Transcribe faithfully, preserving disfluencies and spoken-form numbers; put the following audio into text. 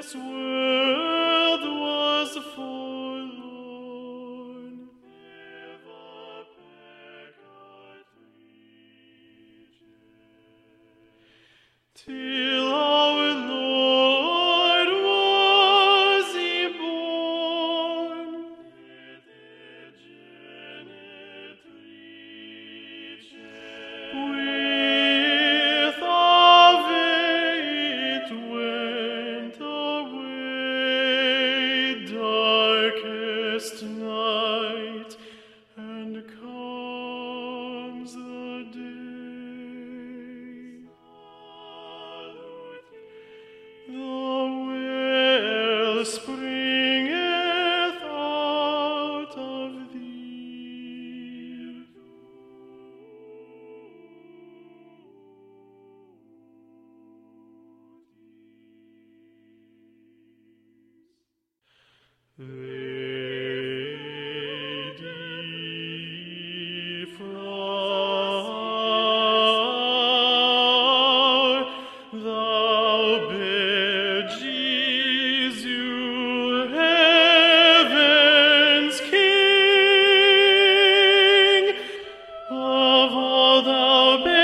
this world was forlorn. Till our Lord was he born, with Ave it went away, darkest night, and comes the day. The well springeth out of thee. Lady flower, thou bare Jesu, heaven's King, of all thou bare